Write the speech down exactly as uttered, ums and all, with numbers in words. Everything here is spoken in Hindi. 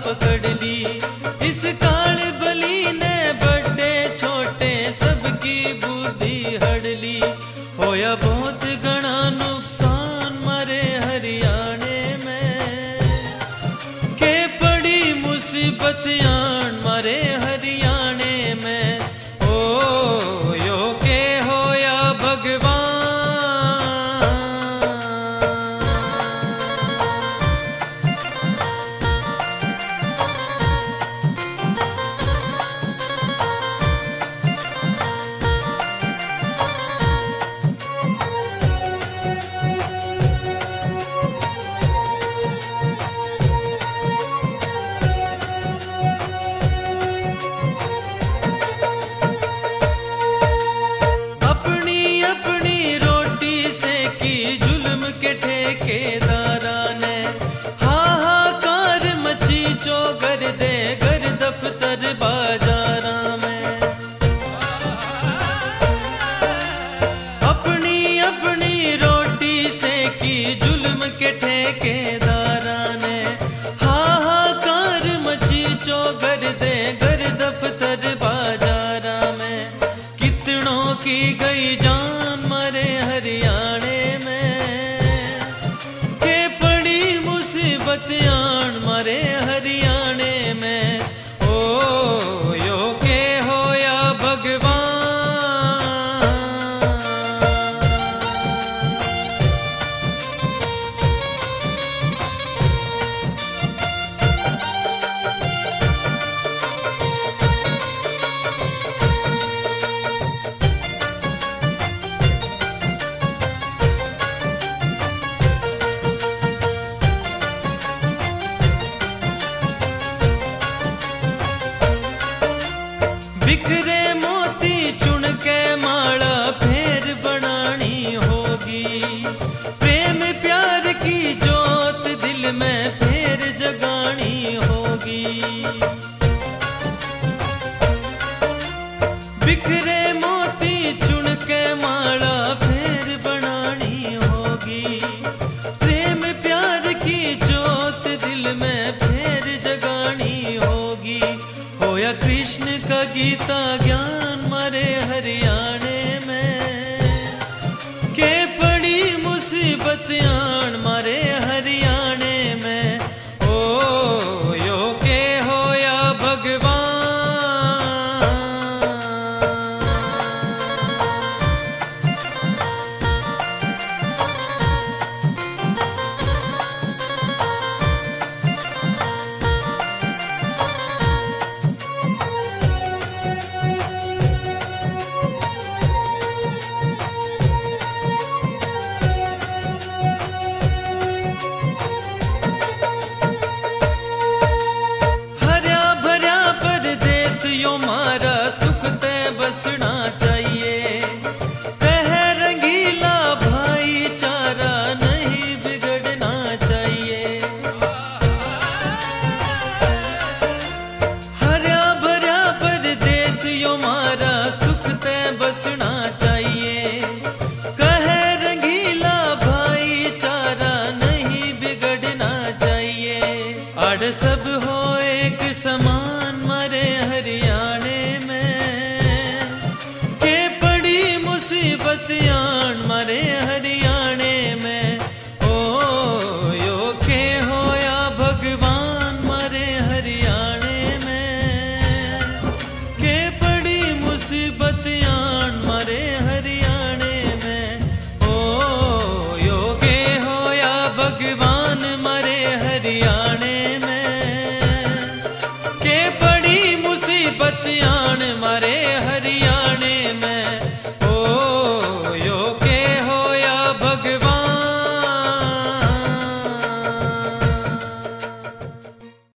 पकड़ ली। इस काल बली ने बड़े छोटे सबकी बुद्धि हड़ ली। होया बहुत घना नुकसान मारे हरियाणे में, के पड़ी मुसीबत आन मारे हरियाणे में। ओ यो के होया भगवान, ठेकेदारा ने हाहाकार मची जो कर दे घर दफ्तर बाजारा में। अपनी अपनी रोटी से की जुल्म के ठेकेदारा ने हाहाकार मची जो कर दे घर दफ्तर बाजारा में। कितनों की गई जान मरे हरियाणे में, बतियान मारे हरियाणे में। ओ यो के होया भगवान, बिखरे मोती चुन के माला फेर बनानी होगी। प्रेम प्यार की जोत दिल में फेर जगानी होगी। बिखरे मोती चुन के माला फेर बनानी होगी। प्रेम प्यार की जोत दिल में फेर जगानी होगी। होया कृष्ण का गीता ज्ञान मारे हरियाणे में, के पड़ी मुसीबत आन मारे हरियाणे में। ओ यो के होया भगवान, यो मारा सुख ते बसना चाहिए। कह रंगीला भाईचारा नहीं बिगड़ना चाहिए। हरा भरा परदेस यो मारा सुख ते बसना चाहिए। कह रंगीला भाईचारा नहीं बिगड़ना चाहिए। अड़ सब हो एक समान मारे हरियाणे में, के पड़ी मुसीबत